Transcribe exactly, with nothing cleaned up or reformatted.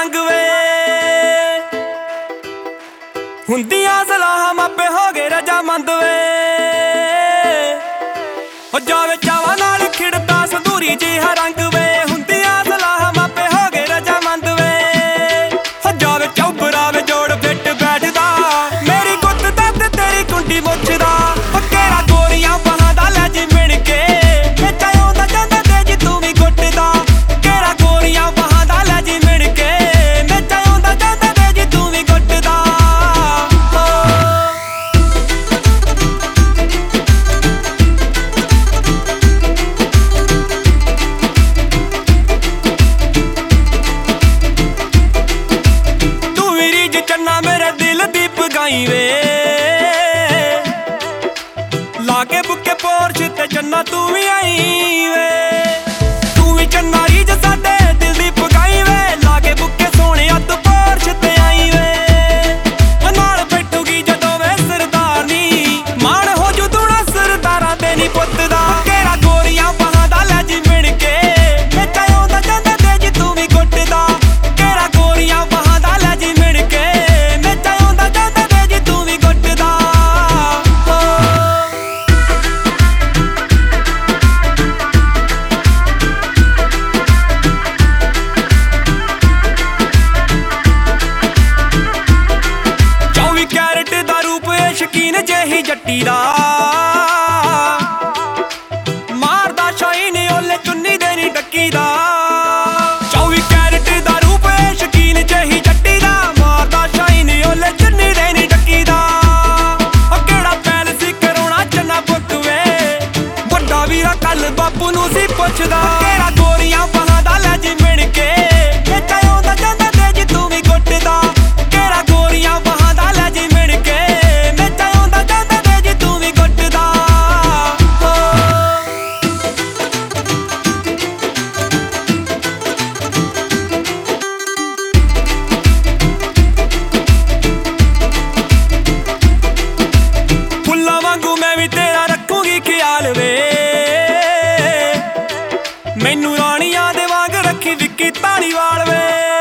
ਰੰਗ ਵੇ ਹੁੰਦੀਆਂ ਸਲਾਹਾਂ ਮਾਪੇ ਹੋ ਗਏ ਰਜਾਮੰਦ ਵੇ ਹੋ ਜਾਵੇ ਚਾਵਾਂ ਨਾਲ ਖਿੜਦਾ ਸੰਧੂਰੀ ਜਿਹਾ ਰੰਗ ਵੇ ਹੁੰਦੀਆਂ ਸਲਾਹਾਂ ਮਾਪੇ ਹੋ ਗਏ ਰਜਾਮੰਦ ਵੇ ਹੋ ਜਾਵੇ ਚੌਬਰਾ ਵੇ ਜੋੜ ਫਿੱਟ ਬੈਠਦਾ ਮੇਰੀ ਗੁੱਤ ਦਾ ਤੇ ਤੇਰੀ ਕੁੰਡੀ ਮੁੱਛਦਾ ਹੋ ਕਿਹੜਾ ਗੋਰੀਆਂ ਬਾਹਾਂ ਦਾ ਲੈ ਜੀ ਮਿਣ ਕੇ ਵੇਚਾ ਆਉਂਦਾ ਜਾਂਦਾ ਤੇ ਜੀ ਤੂੰ ਵੀ ਗੁੱਟਦਾ ਕਿਹੜਾ ਗੋਰੀਆਂ ਬਾਹਾਂ ਦਾ ਲੈ ਜੀ ਮਿਣ ਕੇ ਵੇਚਾ ਆਉਂਦਾ ਜਾਂਦਾ ਤੇ ਜੀ ਤੂੰ ਵੀ ਗੁੱਟਦਾ मेरे दिल दी पगाई वे लागे बुके पोर्च ते चन्ना तू भी आई वे तू भी चन्ना रीज साडे दिल दी पगाई वे लागे बुके सोने तू पोर्च ते आई वे नाल बैठूगी जदों वे सरदारनी मान हो जू तू ना सरदारा ते नी पुत्त दा केड़ा गोरियां बाहां दा ले जी मिण के बेचा आउंदा जांदा ते जी तू भी गुੱਟदा केड़ा गोरियां बाहां दा ले जी मिण के शकीन जेही जट्टी दा मारदा शाइन ओले चुन्नी देनी डक्की दा चौबी कैरेट दा रूप शकीन जेही जट्टी दा मारदा शाइन ओले चुन्नी देनी डक्की दा ओ केड़ा पैल सी करोना चन्ना बुक वे वड्डा वीरा कल बापू नू सी पुछदा केड़ा गोरियां बाहां दा ले जी मिण के बेचा आउंदा जांदा ते जी तू भी गुੱਟदा केड़ा गोरियां बाहां दा ले जी मिण के मैनू राणियां दे वांग रखी विक्की धालीवाल वे।